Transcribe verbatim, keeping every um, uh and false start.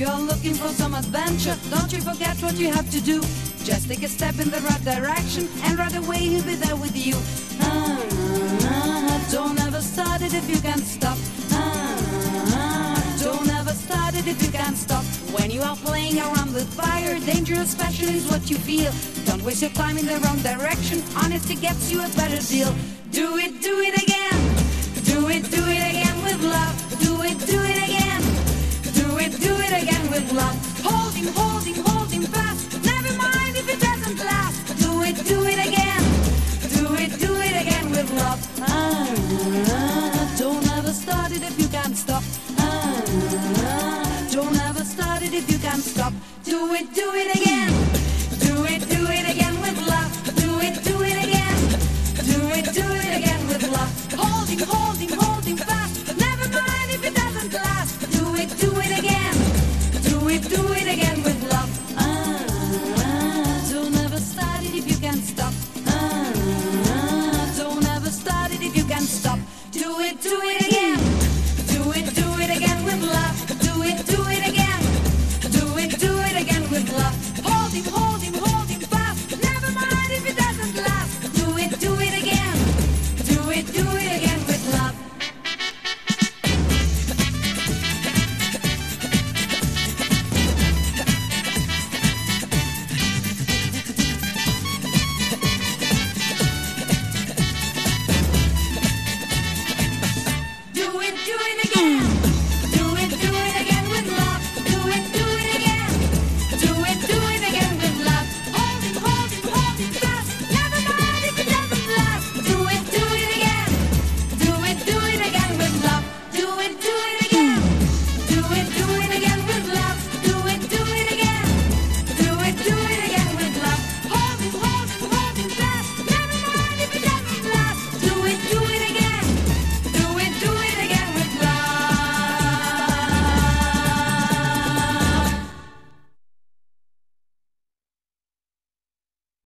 you're looking for some adventure, don't you forget what you have to do. Just take a step in the right direction, and right away he'll be there with you. Ah, ah, don't ever start it if you can't stop. Ah, ah, don't ever start it if you can't stop. When you are playing around with fire, dangerous passion is what you feel. Don't waste your time in the wrong direction, honesty gets you a better deal. Do it, do it again. Do it, do it again with love. Do it, do it again. Do it, do it again with love. Hold him, hold him, hold him fast. Never mind if it doesn't last. Do it, do it again. Do it, do it again with love. Ah, ah, don't ever start it if you can't stop. Ah, ah, don't ever start it if you can't stop. Do it,